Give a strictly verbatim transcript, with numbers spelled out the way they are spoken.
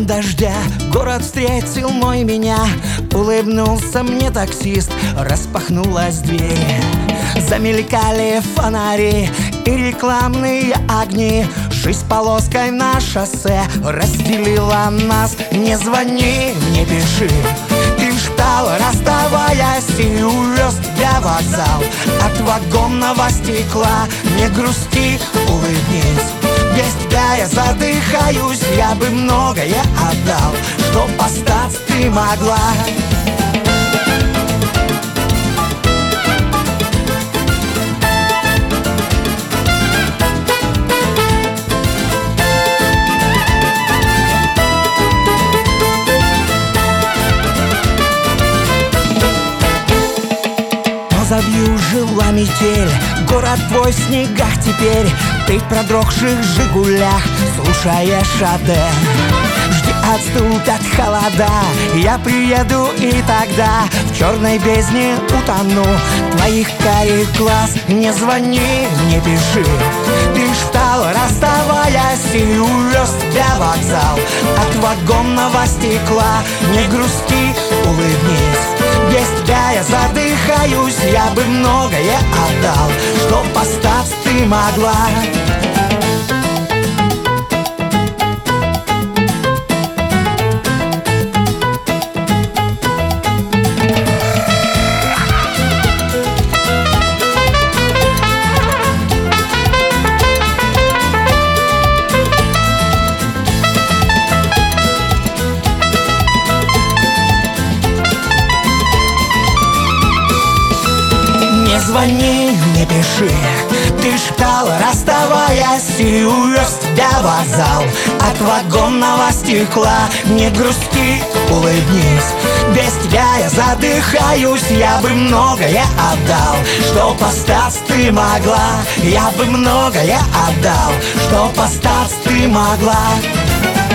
Днем дождя город встретил мой меня. Улыбнулся мне таксист, распахнулась дверь. Замелькали фонари и рекламные огни. Жизнь полоской на шоссе разделила нас. Не звони, не пиши, ты ждал, расставаясь, и увез тебя в вокзал. От вагонного стекла не грусти, улыбнись. Без тебя я задыхаюсь, я бы многое отдал, чтоб остаться ты могла. Забью жила метель, город твой в снегах теперь. Ты в продрогших жигулях слушаешь Адель. Жди, отступят от холода, я приеду, и тогда в черной бездне утону твоих карих глаз. Не звони, не пиши, ты ждал, расставаясь, и увез тебя в вокзал. От вагонного стекла не грусти, улыбнись. Без тебя я задыхаюсь, я бы многое отдал, чтоб остаться ты могла. Не звони, не пиши, ты ждал, расставаясь, и увез тебя в вокзал. От вагонного стекла не грусти, улыбнись. Без тебя я задыхаюсь, я бы многое отдал, чтоб остаться ты могла. Я бы многое отдал, чтоб остаться ты могла.